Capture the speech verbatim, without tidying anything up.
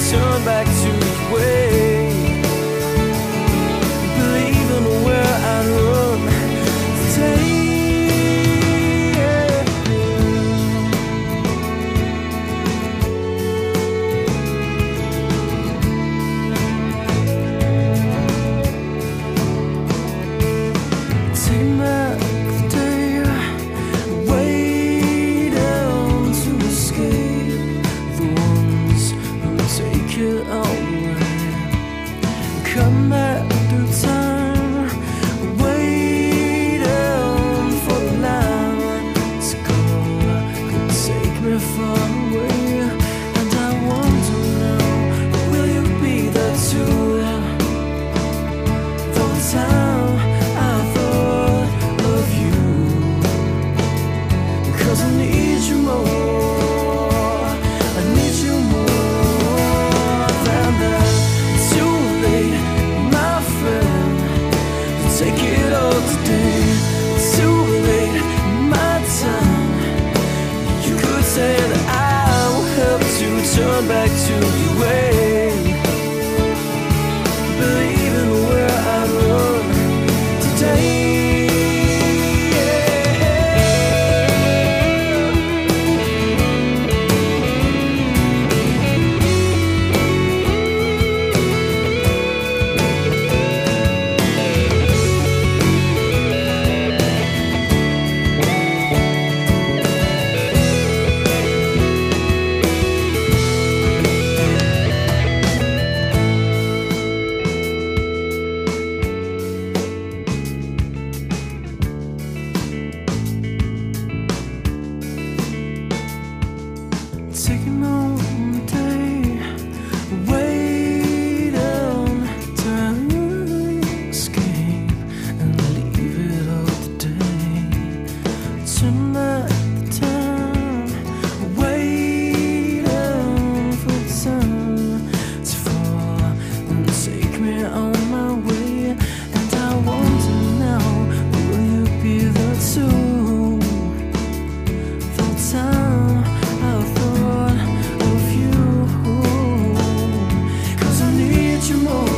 turn back to the way. Believing where I run today. Take back the day, way down to escape the ones who take it away. Come back through time, way down for the line to go. Could take me far away, and I wonder now, will you be there too? For the time I thought of you, 'cause I need you more, I need you more than that. Too late, my friend, to take it all today. Too late, my time. You could say that I will help to turn back to the way. Believing where I run today. Taking on the day, way down to escape and leave it all today. Turn back the time, way down for the sun to fall and take me on my way. And I wonder now, will you be there too? For the time I thought of you, 'cause I need you more.